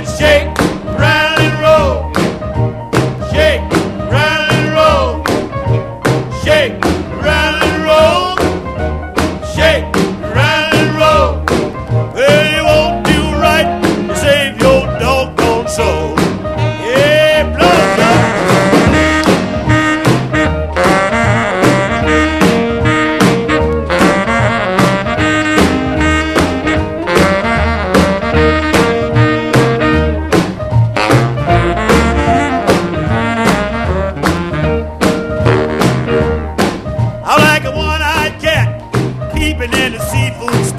Shake, rattle and roll. Shake, rattle and roll. Shake, rattle and roll. Shake, rattle and roll. Well, you won't do right to save your doggone soul. Yeah, blood. I like a one-eyed cat peeping in the seafood